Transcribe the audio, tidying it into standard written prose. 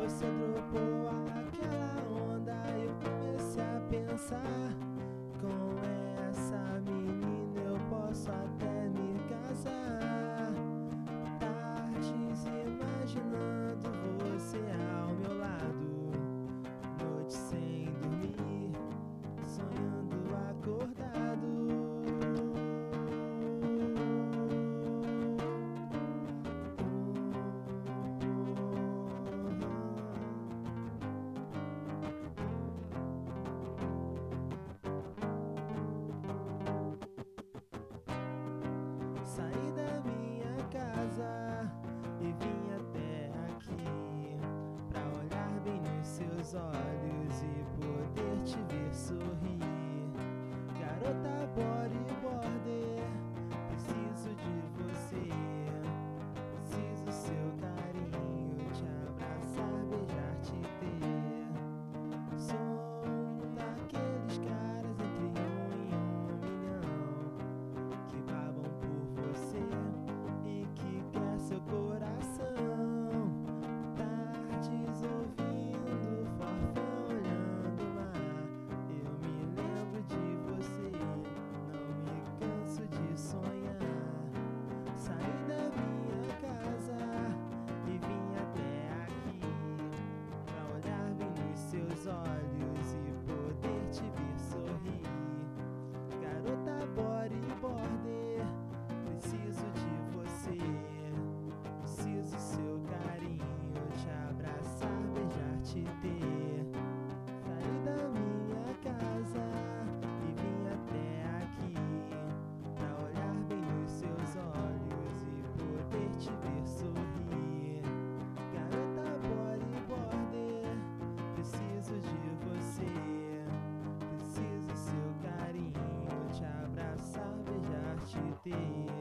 você dropou aquela onda, eu comecei a pensar: com essa menina eu posso até me casar. Tardes imaginando você ao meu lado, noites sem dormir, sonhando acordado. Saí da minha casa e vim até aqui pra olhar bem nos seus olhos e poder te ver sorrir. Garota bodyboarder, preciso de você, preciso seu carinho, te abraçar, beijar, te ter. Sou um daqueles caras entre 1 e 1 milhão que babam por você e que quer seu coração. Tardes ouvindo forfã, olhando o mar, eu me lembro de você, não me canso de sonhar. Saí da minha casa e vim até aqui pra olhar bem nos seus olhos e poder te ver sorrir. Garota bodyboarder, preciso de você, preciso seu carinho, te abraçar, beijar, te ter. Saí da minha casa e vim até aqui pra olhar bem nos seus olhos e poder te ver sorrir. Garota bodyboarder, preciso de você, preciso seu carinho, te abraçar, beijar, te ter.